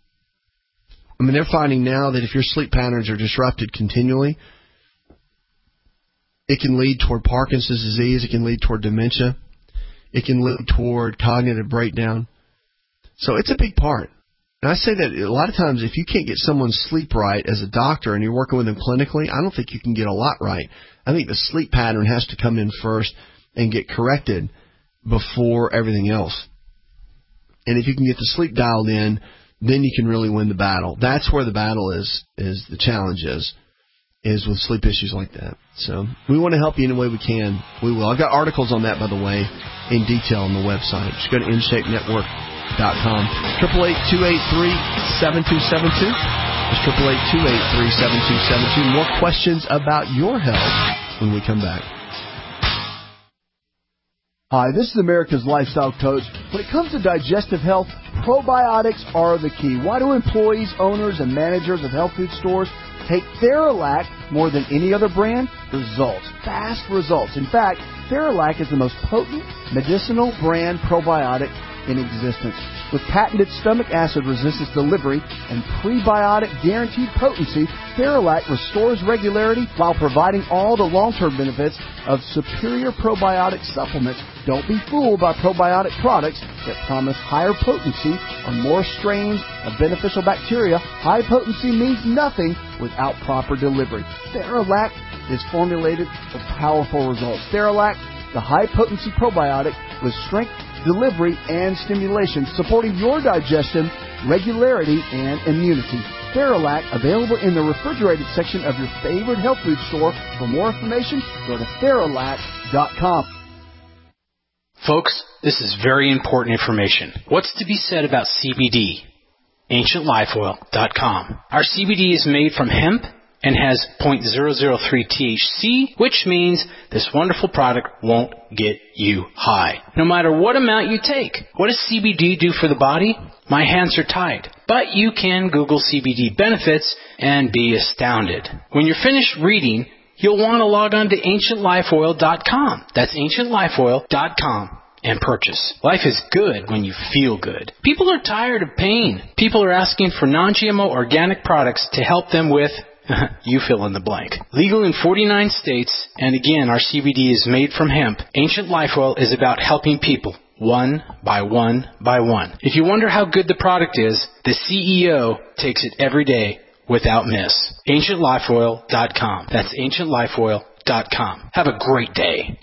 I mean, they're finding now that if your sleep patterns are disrupted continually, it can lead toward Parkinson's disease. It can lead toward dementia. It can lead toward cognitive breakdown. So it's a big part. And I say that a lot of times if you can't get someone's sleep right as a doctor and you're working with them clinically, I don't think you can get a lot right. I think the sleep pattern has to come in first and get corrected before everything else. And if you can get the sleep dialed in, then you can really win the battle. That's where the battle is, is the challenge is, is with sleep issues like that. So we want to help you any way we can. We will. I've got articles on that, by the way, in detail on the website. Just go to in shape network dot com. Triple eight two eight three seven two seven two. It's triple eight two eight three seven two seven two. More questions about your health when we come back. Hi, this is America's Lifestyle Coach. When it comes to digestive health, probiotics are the key. Why do employees, owners, and managers of health food stores Take Theralac more than any other brand, results, fast results. In fact, Theralac is the most potent medicinal brand probiotic in existence. With patented stomach acid resistance delivery and prebiotic guaranteed potency, Theralac restores regularity while providing all the long-term benefits of superior probiotic supplements. Don't be fooled by probiotic products that promise higher potency or more strains of beneficial bacteria. High potency means nothing without proper delivery. Theralac is formulated for powerful results. Theralac, the high-potency probiotic with strength, delivery, and stimulation, supporting your digestion, regularity, and immunity. Theralac, available in the refrigerated section of your favorite health food store. For more information, go to Theralac dot com. Folks, this is very important information. What's to be said about C B D? Ancient Life Oil dot com. Our C B D is made from hemp and has zero point zero zero three T H C, which means this wonderful product won't get you high, no matter what amount you take. What does C B D do for the body? My hands are tied. But you can Google C B D benefits and be astounded. When you're finished reading, you'll want to log on to Ancient Life Oil dot com. That's Ancient Life Oil dot com. And purchase. Life is good when you feel good. People are tired of pain. People are asking for non-G M O organic products to help them with you fill in the blank. Legal in forty-nine states, and again, our C B D is made from hemp. Ancient Life Oil is about helping people, one by one by one. If you wonder how good the product is, the C E O takes it every day without miss. Ancient Life Oil dot com. That's Ancient Life Oil dot com. Have a great day.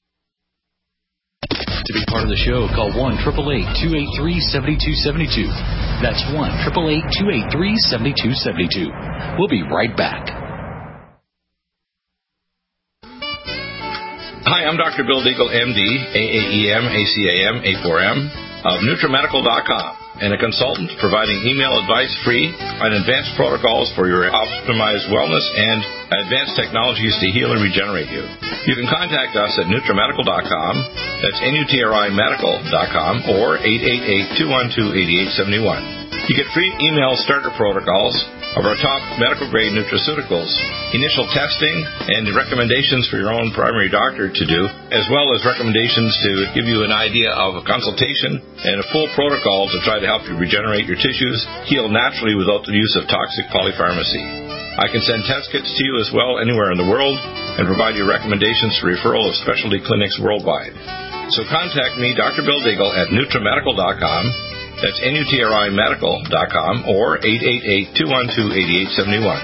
To be part of the show, call one eight eight eight, two eight three, seven two seven two. That's one eight eight eight, two eight three, seven two seven two. We'll be right back. Hi, I'm Doctor Bill Deagle, M D, A A E M, A C A M, A four M, of NutriMedical dot com, and a consultant providing email advice free on advanced protocols for your optimized wellness and advanced technologies to heal and regenerate you. You can contact us at NutriMedical dot com, that's N U T R I Medical dot com, or eight eight eight, two one two, eight eight seven one. You get free email starter protocols of our top medical-grade nutraceuticals, initial testing, and recommendations for your own primary doctor to do, as well as recommendations to give you an idea of a consultation and a full protocol to try to help you regenerate your tissues, heal naturally without the use of toxic polypharmacy. I can send test kits to you as well anywhere in the world and provide you recommendations for referral of specialty clinics worldwide. So contact me, Doctor Bill Deagle, at NutriMedical dot com. That's N U T R I Medical dot com or eight eight eight, two one two, eight eight seven one.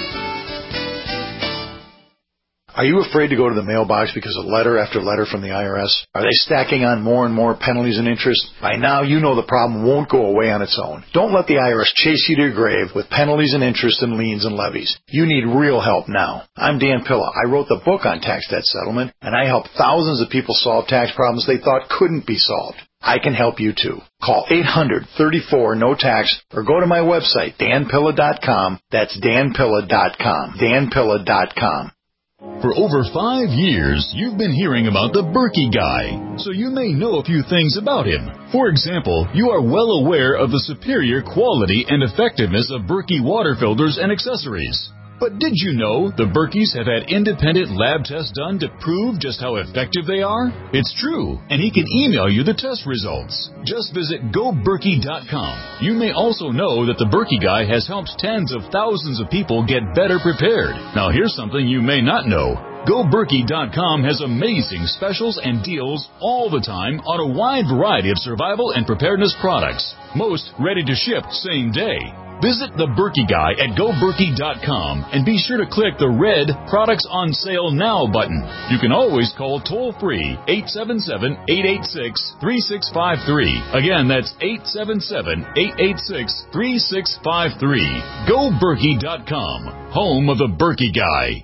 Are you afraid to go to the mailbox because of letter after letter from the I R S? Are they stacking on more and more penalties and interest? By now, you know the problem won't go away on its own. Don't let the I R S chase you to your grave with penalties and interest and liens and levies. You need real help now. I'm Dan Pilla. I wrote the book on tax debt settlement, and I help thousands of people solve tax problems they thought couldn't be solved. I can help you too. Call eight hundred, thirty-four, no tax or go to my website, Dan Pilla dot com. That's Dan Pilla dot com. Dan Pilla dot com. For over five years, you've been hearing about the Berkey Guy, so you may know a few things about him. For example, you are well aware of the superior quality and effectiveness of Berkey water filters and accessories. But did you know the Berkeys have had independent lab tests done to prove just how effective they are? It's true, and he can email you the test results. Just visit Go Berkey dot com. You may also know that the Berkey Guy has helped tens of thousands of people get better prepared. Now here's something you may not know. Go Berkey dot com has amazing specials and deals all the time on a wide variety of survival and preparedness products. Most ready to ship same day. Visit the Berkey Guy at Go Berkey dot com and be sure to click the red Products on Sale Now button. You can always call toll-free eight seven seven, eight eight six, three six five three. Again, that's eight seven seven, eight eight six, three six five three. Go Berkey dot com, home of the Berkey Guy.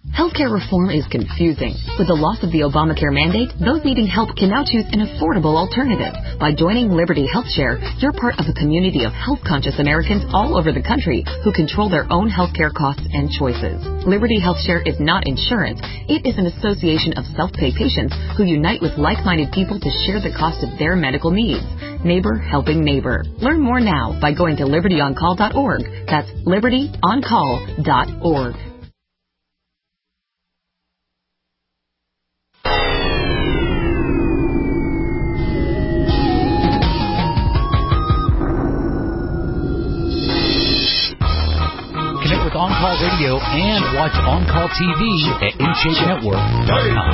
Healthcare reform is confusing. With the loss of the Obamacare mandate, those needing help can now choose an affordable alternative. By joining Liberty HealthShare, you're part of a community of health-conscious Americans all over the country who control their own healthcare costs and choices. Liberty HealthShare is not insurance. It is an association of self-pay patients who unite with like-minded people to share the cost of their medical needs. Neighbor helping neighbor. Learn more now by going to liberty on call dot org. That's liberty on call dot org. Connect with On Call Radio and watch On Call T V at in shape network dot com.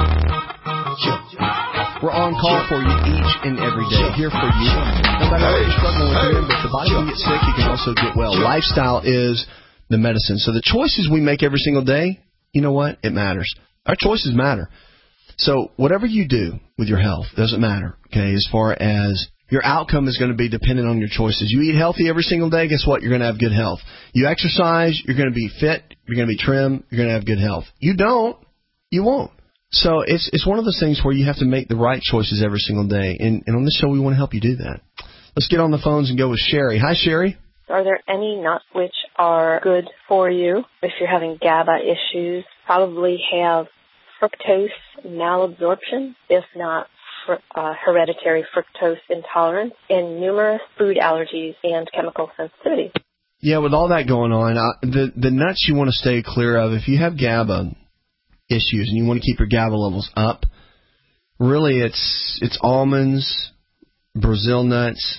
We're on call for you each and every day, here for you. No matter what you're struggling with, remember, if the body can get sick, you can also get well. Lifestyle is the medicine. So the choices we make every single day, you know what? It matters. Our choices matter. So whatever you do with your health doesn't matter, okay, as far as your outcome is going to be dependent on your choices. You eat healthy every single day, guess what? You're going to have good health. You exercise, you're going to be fit, you're going to be trim, you're going to have good health. You don't, you won't. So it's it's one of those things where you have to make the right choices every single day. And, and on this show, we want to help you do that. Let's get on the phones and go with Sherry. Hi, Sherry. Are there any nuts which are good for you if you're having GABA issues? Probably have fructose malabsorption, if not fr- uh, hereditary fructose intolerance, and numerous food allergies and chemical sensitivity. Yeah, with all that going on, uh, the, the nuts you want to stay clear of, if you have GABA issues and you want to keep your GABA levels up, really it's it's almonds, Brazil nuts,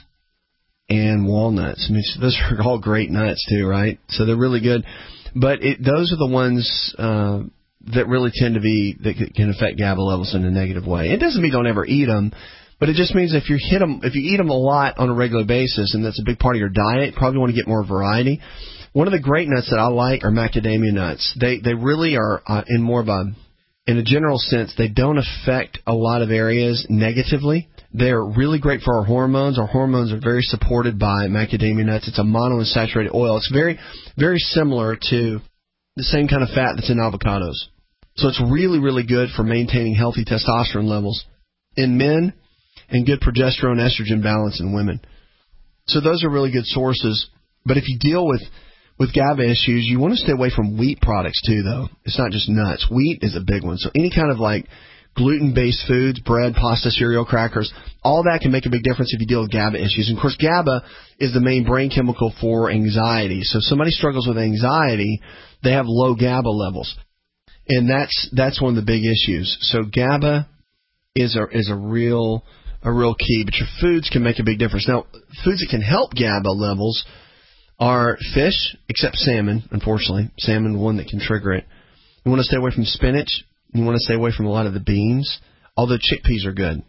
and walnuts. I mean, those are all great nuts too, right? So they're really good. But it, those are the ones uh, that really tend to be, that can affect GABA levels in a negative way. It doesn't mean don't ever eat them, but it just means if you hit them, if you eat them a lot on a regular basis, and that's a big part of your diet, you probably want to get more variety. One of the great nuts that I like are macadamia nuts. They they really are uh, in more of a, in a general sense, they don't affect a lot of areas negatively. They're really great for our hormones. Our hormones are very supported by macadamia nuts. It's a monounsaturated oil. It's very, very similar to the same kind of fat that's in avocados. So it's really, really good for maintaining healthy testosterone levels in men and good progesterone estrogen balance in women. So those are really good sources. But if you deal with With GABA issues, you want to stay away from wheat products, too, though. It's not just nuts. Wheat is a big one. So any kind of, like, gluten-based foods, bread, pasta, cereal, crackers, all that can make a big difference if you deal with GABA issues. And, of course, GABA is the main brain chemical for anxiety. So if somebody struggles with anxiety, they have low GABA levels. And that's that's one of the big issues. So GABA is a, is a real a real key. But your foods can make a big difference. Now, foods that can help GABA levels are fish, except salmon, unfortunately. Salmon, one that can trigger it. You want to stay away from spinach. You want to stay away from a lot of the beans, although chickpeas are good.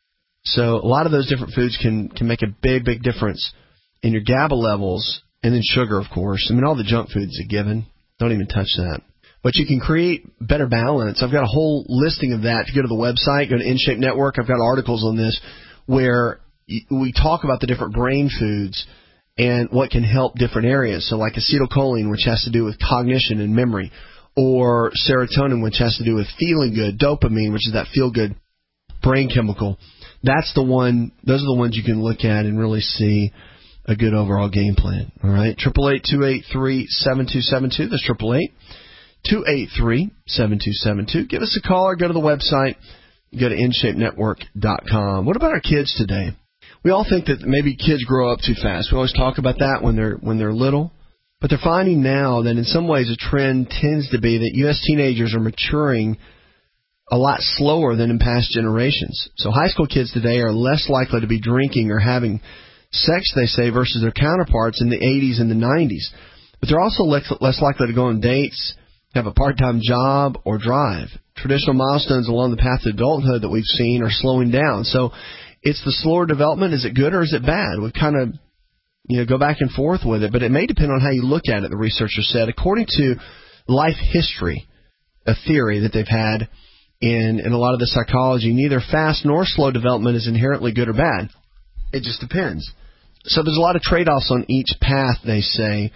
So a lot of those different foods can, can make a big, big difference in your GABA levels, and then sugar, of course. I mean, all the junk food's a given. Don't even touch that. But you can create better balance. I've got a whole listing of that. If you go to the website, go to InShape Network, I've got articles on this where we talk about the different brain foods and what can help different areas. So like acetylcholine, which has to do with cognition and memory, or serotonin, which has to do with feeling good, dopamine, which is that feel-good brain chemical. That's the one, those are the ones you can look at and really see a good overall game plan. All right, eight eight eight, two eight three, seven two seven two. That's eight eight eight, two eight three, seven two seven two. Give us a call or go to the website. Go to in shape network dot com. What about our kids today? We all think that maybe kids grow up too fast. We always talk about that when they're when they're little. But they're finding now that in some ways a trend tends to be that U S teenagers are maturing a lot slower than in past generations. So high school kids today are less likely to be drinking or having sex, they say, versus their counterparts in the eighties and the nineties. But they're also less likely to go on dates, have a part-time job, or drive. Traditional milestones along the path to adulthood that we've seen are slowing down. So it's the slower development. Is it good or is it bad? We've kind of, you know, go back and forth with it, but it may depend on how you look at it, the researcher said. According to life history, a theory that they've had in, in a lot of the psychology, neither fast nor slow development is inherently good or bad. It just depends. So there's a lot of trade-offs on each path, they say,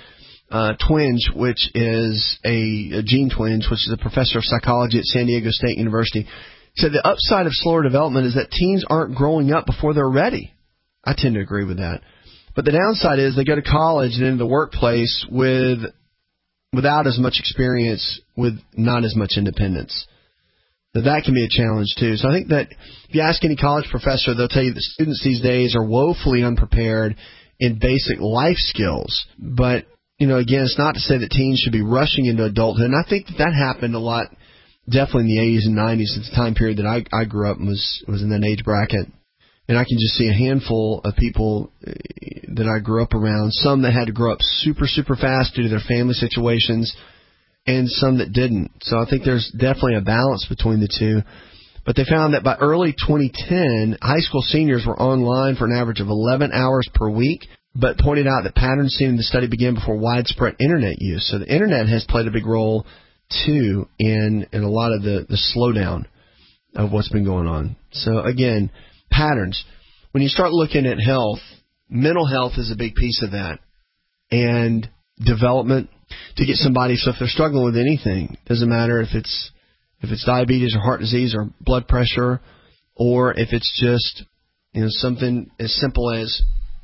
uh, Twenge, which is a, a Gene Twenge, which is a professor of psychology at San Diego State University, said the upside of slower development is that teens aren't growing up before they're ready. I tend to agree with that. But the downside is they go to college and into the workplace with without as much experience, with not as much independence. So that can be a challenge, too. So I think that if you ask any college professor, they'll tell you that students these days are woefully unprepared in basic life skills. But, you know, again, it's not to say that teens should be rushing into adulthood. And I think that that happened a lot, definitely in the eighties and nineties, at the time period that I, I grew up and was, was in that age bracket. And I can just see a handful of people that I grew up around, some that had to grow up super, super fast due to their family situations, and some that didn't. So I think there's definitely a balance between the two. But they found that by early twenty ten, high school seniors were online for an average of eleven hours per week, but pointed out that patterns seen in the study began before widespread Internet use. So the Internet has played a big role, too, in, in a lot of the, the slowdown of what's been going on. So, again, patterns. When you start looking at health, mental health is a big piece of that. And development to get somebody, so if they're struggling with anything, doesn't matter if it's if it's diabetes or heart disease or blood pressure, or if it's just, you know, something as simple as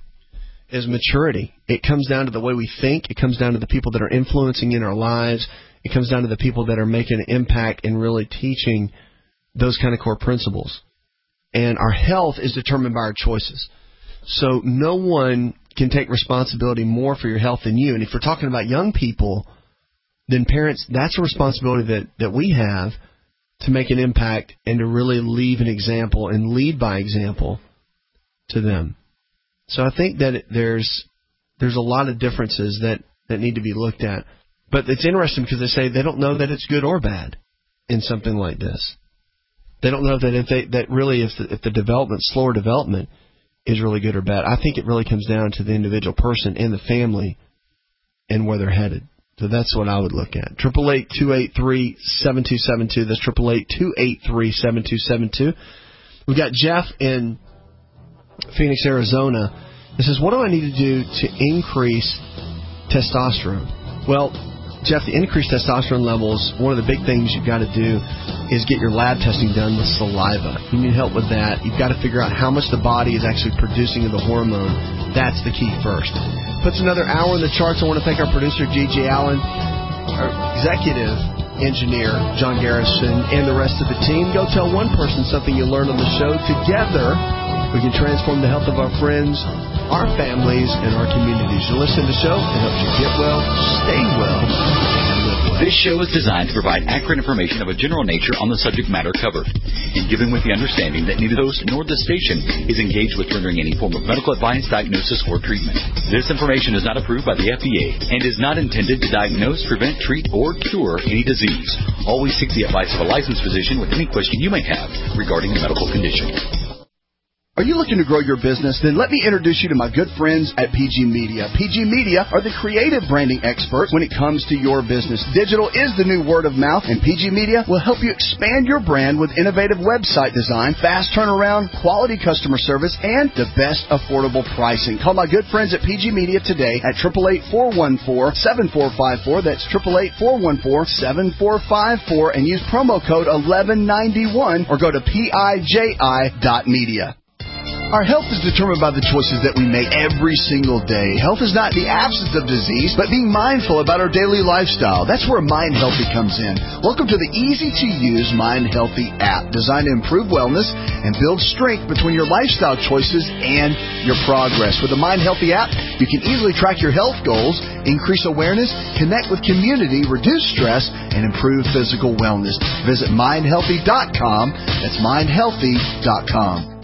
as maturity. It comes down to the way we think. It comes down to the people that are influencing in our lives. It comes down to the people that are making an impact and really teaching those kind of core principles. And our health is determined by our choices. So no one can take responsibility more for your health than you. And if we're talking about young people, then parents, that's a responsibility that, that we have to make an impact and to really leave an example and lead by example to them. So I think that there's there's a lot of differences that, that need to be looked at. But it's interesting because they say they don't know that it's good or bad in something like this. They don't know that if they, that really if the, if the development, slower development, is really good or bad. I think it really comes down to the individual person and the family and where they're headed. So that's what I would look at. Triple eight two eight three seven two seven two. That's triple eight two eight three seven two seven two. We've got Jeff in Phoenix, Arizona. This says, what do I need to do to increase testosterone? Well, Jeff, the increased testosterone levels, one of the big things you've got to do is get your lab testing done with saliva. You need help with that. You've got to figure out how much the body is actually producing of the hormone. That's the key first. Puts another hour in the charts. I want to thank our producer, G J Allen, our executive engineer, John Garrison, and the rest of the team. Go tell one person something you learned on the show. Together, we can transform the health of our friends, our families, and our communities. You listen to the show, it helps you get well, stay well, and live well. This show is designed to provide accurate information of a general nature on the subject matter covered, and given with the understanding that neither the host nor the station is engaged with rendering any form of medical advice, diagnosis, or treatment. This information is not approved by the F D A and is not intended to diagnose, prevent, treat, or cure any disease. Always seek the advice of a licensed physician with any question you may have regarding a medical condition. Are you looking to grow your business? Then let me introduce you to my good friends at P G Media. P G Media are the creative branding experts when it comes to your business. Digital is the new word of mouth, and P G Media will help you expand your brand with innovative website design, fast turnaround, quality customer service, and the best affordable pricing. Call my good friends at P G Media today at eight eight eight, four one four, seven four five four. That's eight eight eight, four one four, seven four five four, and use promo code eleven ninety-one or go to piji dot media. Our health is determined by the choices that we make every single day. Health is not the absence of disease, but being mindful about our daily lifestyle. That's where Mind Healthy comes in. Welcome to the easy-to-use Mind Healthy app, designed to improve wellness and build strength between your lifestyle choices and your progress. With the Mind Healthy app, you can easily track your health goals, increase awareness, connect with community, reduce stress, and improve physical wellness. Visit mind healthy dot com. That's mind healthy dot com.